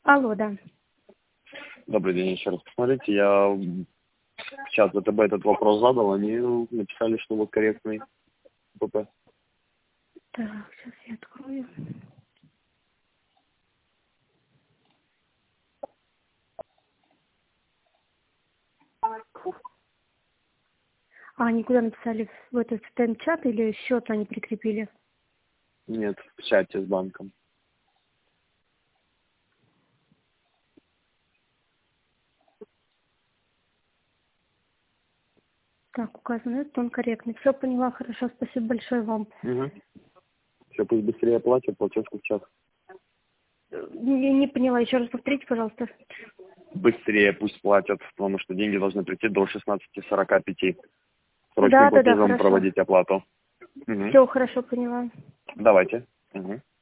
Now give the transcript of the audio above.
Алло, да. Добрый день еще раз. Посмотрите, я в чат ВТБ этот вопрос задал, они написали, что вот корректный ПП. Так, сейчас я открою. А они куда написали? В этот стенд-чат или счет они прикрепили? Нет, в чате с банком. Так, указано, это он корректный. Все поняла, хорошо, спасибо большое вам. Угу. Все, пусть быстрее оплатят, платежку в час. Не поняла, еще раз повторите, пожалуйста. Быстрее пусть платят, потому что деньги должны прийти до 16:45. Срочным Да, платежом хорошо. проводить оплату. Угу. Все хорошо, поняла. Давайте. Угу.